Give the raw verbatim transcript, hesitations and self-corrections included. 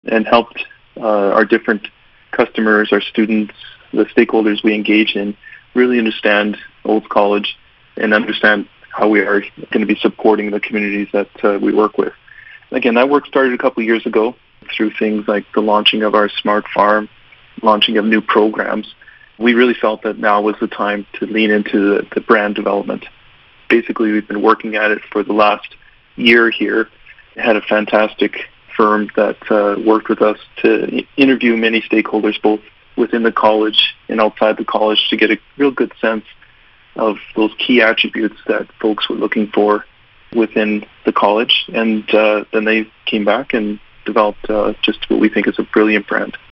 and helped uh, our different customers, our students, the stakeholders we engage in, really understand Olds College and understand how we are going to be supporting the communities that uh, we work with. Again, that work started a couple of years ago through things like the launching of our Smart Farm, launching of new programs. We really felt that now was the time to lean into the, the brand development. Basically, we've been working at it for the last year here. Had a fantastic firm that uh, worked with us to interview many stakeholders, both within the college and outside the college, to get a real good sense of those key attributes that folks were looking for within the college. And uh, then they came back and developed uh, just what we think is a brilliant brand.